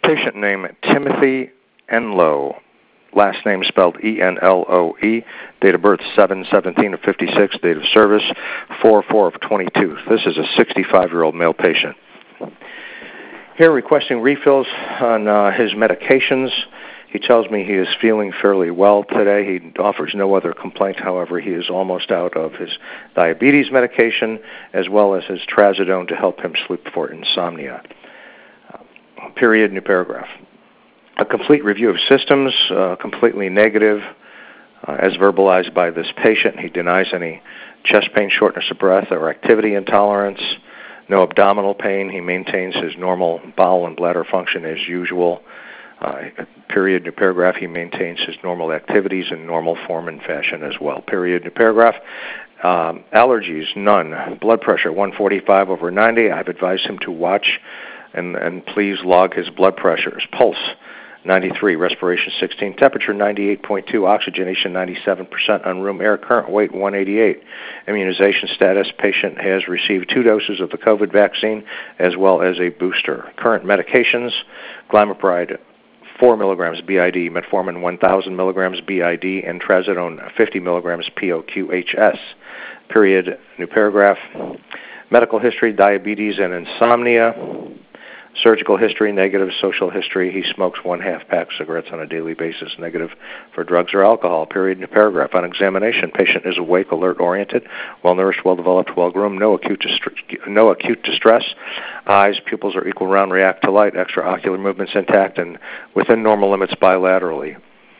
Patient name Timothy Enloe. Last name spelled E-N-L-O-E. Date of birth 7/17 of 56. Date of service 4/4 of 22. This is a 65-year-old male patient. Here requesting refills on his medications. He tells me he is feeling fairly well today. He offers no other complaint. However, he is almost out of his diabetes medication as well as his trazodone to help him sleep for insomnia. Period, new paragraph. A complete review of systems, completely negative, as verbalized by this patient. He denies any chest pain, shortness of breath, or activity intolerance. No abdominal pain. He maintains his normal bowel and bladder function as usual. Period, new paragraph. He maintains his normal activities in normal form and fashion as well. Period, new paragraph. Allergies, none. Blood pressure, 145/90. I've advised him to watch and please log his blood pressure. His pulse, 93, respiration 16, temperature 98.2, oxygenation 97% on room air, current weight 188. Immunization status, patient has received 2 doses of the COVID vaccine as well as a booster. Current medications, glimepiride 4 milligrams BID, metformin 1,000 milligrams BID, and trazodone 50 milligrams POQHS. Period, new paragraph. Medical history, diabetes and insomnia. Surgical history, negative. Social history, he smokes 1/2 pack of cigarettes on a daily basis, negative for drugs or alcohol. Period, new paragraph. On examination, patient is awake, alert, oriented, well-nourished, well-developed, well-groomed, no acute distress. Eyes, pupils are equal round, react to light, extraocular movements intact and within normal limits bilaterally.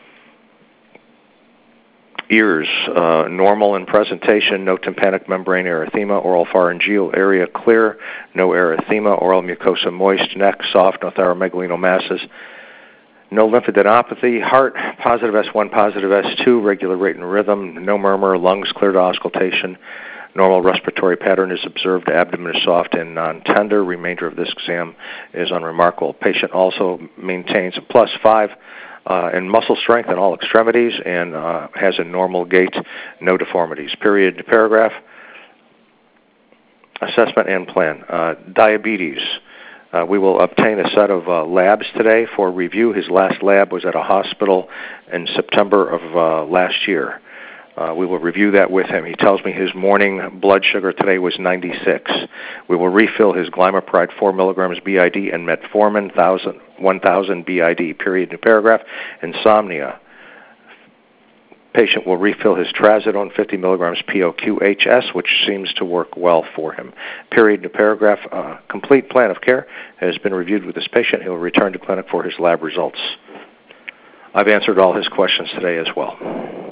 Ears, normal in presentation, no tympanic membrane erythema, oral pharyngeal area clear, no erythema, oral mucosa moist, neck soft, no thyromegalinal masses, no lymphadenopathy, heart, positive S1, positive S2, regular rate and rhythm, no murmur, lungs clear to auscultation, normal respiratory pattern is observed, abdomen is soft and non-tender, remainder of this exam is unremarkable. Patient also maintains a +5 and muscle strength in all extremities and has a normal gait, no deformities. Period, paragraph. Assessment and plan. Diabetes. We will obtain a set of labs today for review. His last lab was at a hospital in September of last year. We will review that with him. He tells me his morning blood sugar today was 96. We will refill his glimepiride 4 milligrams BID and metformin 1,000 BID. Period, new paragraph. Insomnia. Patient will refill his trazodone 50 milligrams POQHS, which seems to work well for him. Period, new paragraph. Complete plan of care has been reviewed with this patient. He will return to clinic for his lab results. I've answered all his questions today as well.